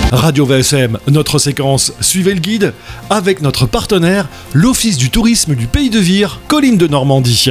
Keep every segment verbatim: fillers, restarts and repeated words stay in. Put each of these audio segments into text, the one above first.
Radio V S M, notre séquence Suivez le guide, avec notre partenaire, l'Office du tourisme du Pays de Vire, Collines de Normandie.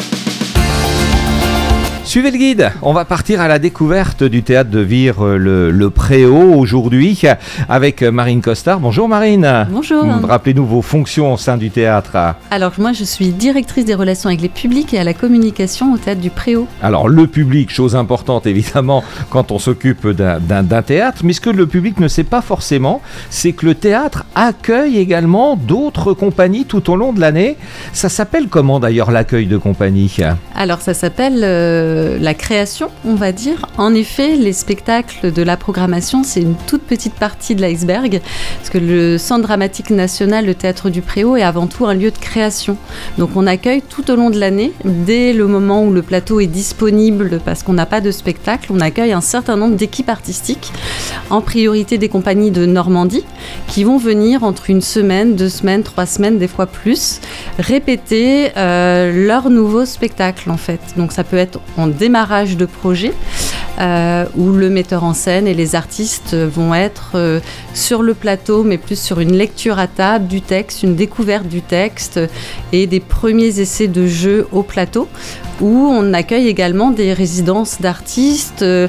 Suivez le guide, on va partir à la découverte du théâtre de Vire, le, le Préau, aujourd'hui, avec Marine Costard. Bonjour Marine. Bonjour. Rappelez-nous vos fonctions au sein du théâtre. Alors moi je suis directrice des relations avec les publics et à la communication au théâtre du Préau. Alors le public, chose importante évidemment quand on s'occupe d'un, d'un, d'un théâtre, mais ce que le public ne sait pas forcément, c'est que le théâtre accueille également d'autres compagnies tout au long de l'année. Ça s'appelle comment d'ailleurs l'accueil de compagnie ? Alors ça s'appelle... Euh... la création, on va dire. En effet, les spectacles de la programmation, c'est une toute petite partie de l'iceberg, parce que le Centre dramatique national, le Théâtre du Préau, est avant tout un lieu de création. Donc on accueille tout au long de l'année, dès le moment où le plateau est disponible, parce qu'on n'a pas de spectacle, on accueille un certain nombre d'équipes artistiques, en priorité des compagnies de Normandie, qui vont venir entre une semaine, deux semaines, trois semaines, des fois plus, répéter euh, leur nouveau spectacle, en fait. Donc ça peut être en démarrage de projet euh, où le metteur en scène et les artistes vont être euh, sur le plateau, mais plus sur une lecture à table du texte, une découverte du texte et des premiers essais de jeu au plateau, où on accueille également des résidences d'artistes euh,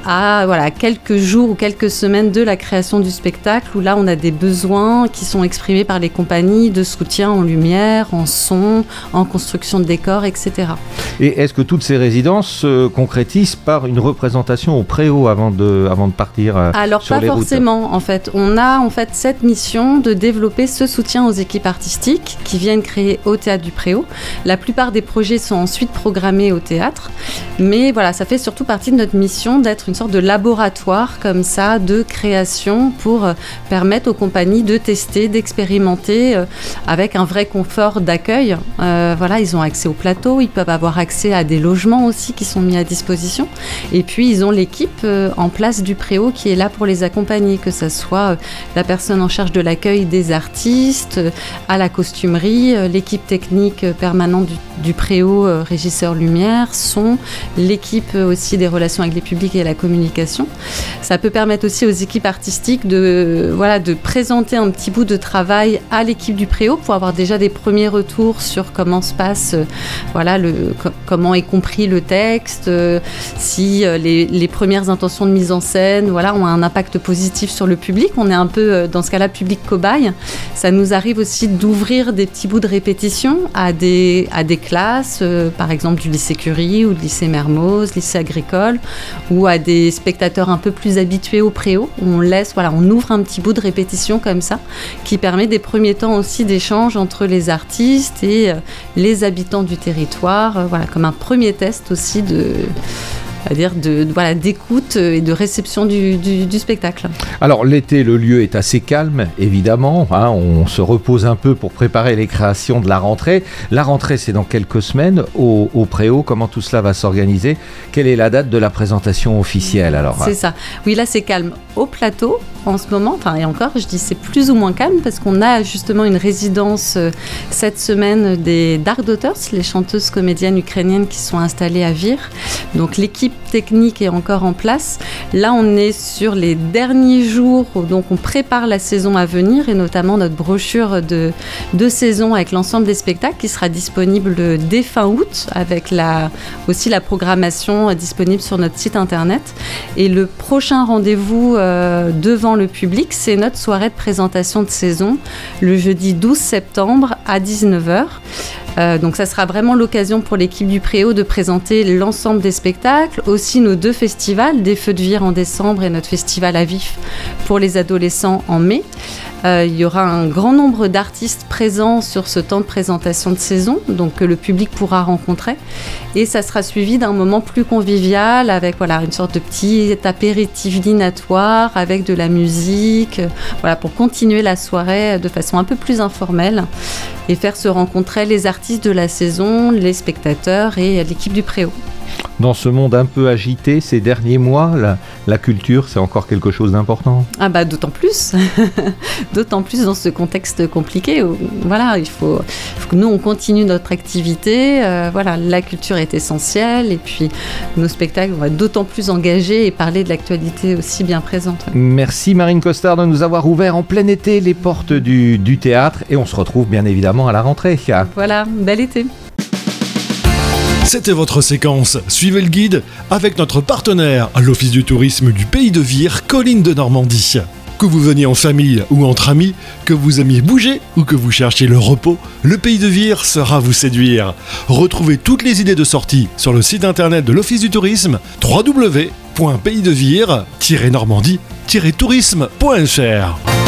à voilà, quelques jours ou quelques semaines de la création du spectacle, où là on a des besoins qui sont exprimés par les compagnies de soutien en lumière, en son, en construction de décors, et cetera. Et est-ce que toutes ces résidences se concrétisent par une représentation au Préau avant de, avant de partir euh, Alors sur pas les forcément routes. En fait. On a en fait cette mission de développer ce soutien aux équipes artistiques qui viennent créer au Théâtre du Préau. La plupart des projets sont ensuite programmés au théâtre, mais voilà, ça fait surtout partie de notre mission d'être une sorte de laboratoire comme ça de création pour euh, permettre aux compagnies de tester, d'expérimenter euh, avec un vrai confort d'accueil. Euh, voilà, ils ont accès au plateau, ils peuvent avoir accès à des logements aussi qui sont mis à disposition. Et puis, ils ont l'équipe euh, en place du Préau qui est là pour les accompagner, que ce soit euh, la personne en charge de l'accueil des artistes, euh, à la costumerie, euh, l'équipe technique euh, permanente du, du Préau, euh, régisseur lumière, son, l'équipe euh, aussi des relations avec les publics et la communication. Ça peut permettre aussi aux équipes artistiques de, euh, voilà, de présenter un petit bout de travail à l'équipe du Préau pour avoir déjà des premiers retours sur comment se passe, euh, voilà, le, co- comment est compris le texte, euh, si euh, les, les premières intentions de mise en scène voilà, ont un impact positif sur le public. On est un peu, euh, dans ce cas-là, public cobaye. Ça nous arrive aussi d'ouvrir des petits bouts de répétition à des, à des classes, euh, par exemple du lycée Curie ou du lycée Mermoz, lycée agricole, ou à des spectateurs un peu plus habitués au Préau. On laisse, voilà, on ouvre un petit bout de répétition comme ça, qui permet des premiers temps aussi d'échange entre les artistes et euh, les habitants du territoire, euh, voilà, comme un premier test aussi de... c'est-à-dire de, de, voilà, d'écoute et de réception du, du, du spectacle. Alors l'été, le lieu est assez calme, évidemment. Hein, on se repose un peu pour préparer les créations de la rentrée. La rentrée, c'est dans quelques semaines au, au Préau. Comment tout cela va s'organiser ? Quelle est la date de la présentation officielle alors ? C'est ça. Oui, là, c'est calme au plateau en ce moment. Enfin, et encore, je dis c'est plus ou moins calme parce qu'on a justement une résidence euh, cette semaine des Dark Daughters, les chanteuses comédiennes ukrainiennes qui sont installées à Vire. Donc l'équipe technique est encore en place. Là, on est sur les derniers jours, donc on prépare la saison à venir et notamment notre brochure de, de saison avec l'ensemble des spectacles qui sera disponible dès fin août, avec la, aussi la programmation disponible sur notre site internet. Et le prochain rendez-vous euh, devant le public, c'est notre soirée de présentation de saison, le jeudi douze septembre à dix-neuf heures. Euh, donc ça sera vraiment l'occasion pour l'équipe du Préau de présenter l'ensemble des spectacles, aussi nos deux festivals, des Feux de Vire en décembre et notre festival à Vif pour les adolescents en mai. Euh, il y aura un grand nombre d'artistes présents sur ce temps de présentation de saison, donc que le public pourra rencontrer. Et ça sera suivi d'un moment plus convivial avec voilà, une sorte de petit apéritif dînatoire avec de la musique, euh, voilà, pour continuer la soirée de façon un peu plus informelle et faire se rencontrer les artistes de la saison, les spectateurs et l'équipe du Préau. dans ce monde un peu agité ces derniers mois, la, la culture, c'est encore quelque chose d'important. Ah bah d'autant plus, d'autant plus dans ce contexte compliqué où, voilà, il faut, faut que nous on continue notre activité, euh, voilà, la culture est essentielle et puis nos spectacles vont être d'autant plus engagés et parler de l'actualité aussi bien présente. Merci Marine Costard de nous avoir ouvert en plein été les portes du, du théâtre et on se retrouve bien évidemment à la rentrée. Voilà, bel été. C'était votre séquence Suivez le guide avec notre partenaire, l'Office du tourisme du Pays de Vire, Collines de Normandie. Que vous veniez en famille ou entre amis, que vous aimiez bouger ou que vous cherchiez le repos, le Pays de Vire saura vous séduire. Retrouvez toutes les idées de sortie sur le site internet de l'Office du tourisme w w w point pays de vire tiret normandie tiret tourisme point f r.